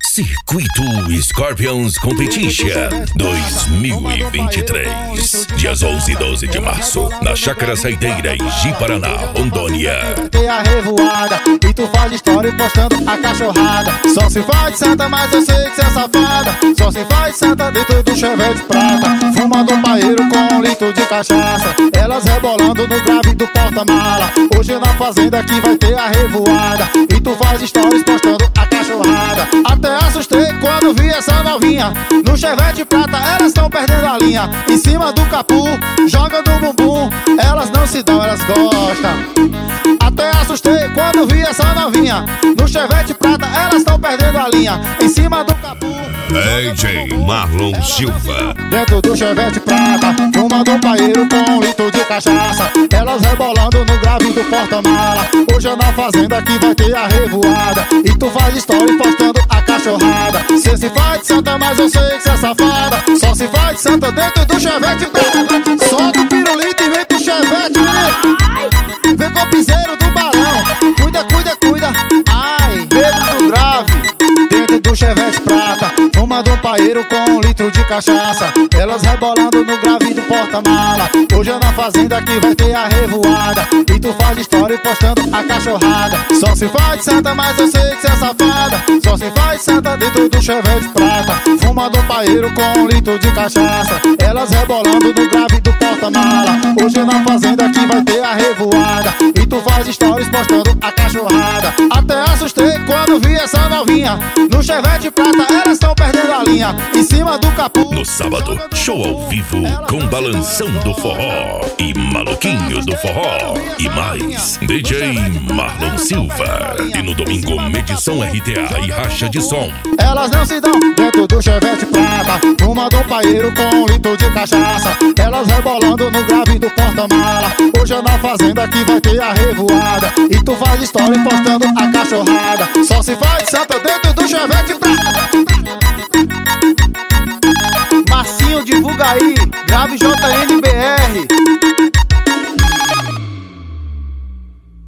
Circuito Scorpions Competition 2023. Dias 11 e 12 de março, na Chácara Saideira, em Ji-Paraná, Rondônia. Tem a revoada e tu faz história postando a cachorrada. Só se faz santa, mas eu sei que cê é safada. Só se faz santa dentro do Chevette prata, fumando um paeiro com um litro de cachaça. Elas rebolando no grave do porta-mala. Hoje na fazenda que vai ter a revoada e tu faz stories postando a cachorrada. Até assustei quando vi essa novinha no Chevette prata, elas tão perdendo a linha. Em cima do capu, joga no bumbum. Elas não se dão, elas gostam. Até assustei quando vi essa novinha no Chevette prata, elas tão perdendo a linha. Em cima do capu, DJ Marlon Silva. dentro do Chevette prata, fumando um paeiro com um litro de cachaça. Elas rebolando no grave do porta-mala. Hoje é na fazenda que vai ter a revoada e tu faz story postando a cachorrada. Cê se faz de santa, mas eu sei que cê é safada. Só se faz de santa dentro do Chevette prata. Solta o pirulito e vem pro Chevette, menino. Vem com o piseiro do balão. Cuida, cuida, cuida. Ai, dedo no grave, dentro do Chevette prata, fumando um paeiro com um litro de cachaça. Elas rebolando no grave do porta-mala. Hoje é na fazenda que vai ter a revoada e tu faz story postando a cachorrada. Só se faz de santa, mas eu sei que cê é safada. Só se faz santa dentro do Chevette prata, fumando um paeiro com um litro de cachaça. Elas rebolando no grave do porta-mala. Hoje é na fazenda que vai ter a revoada e tu faz stories postando a cachorrada. Até assustei quando vi essa novinha no Chevette prata, elas tão perdendo a linha. Em cima do capu, No sábado, show ao vivo com Balanção do Forró e Maluquinho do Forró e mais DJ Marlon Silva. E no domingo, medição RTA e racha de som. elas não se dão dentro do Chevette prata, fumando um paeiro com um litro de cachaça. Elas rebolando no grave do porta-mala. Hoje é na fazenda que vai ter a revoada e tu faz story postando a cachorrada. Só se faz santa dentro do Chevette prata. Marcinho, divulga aí, grave JNBR.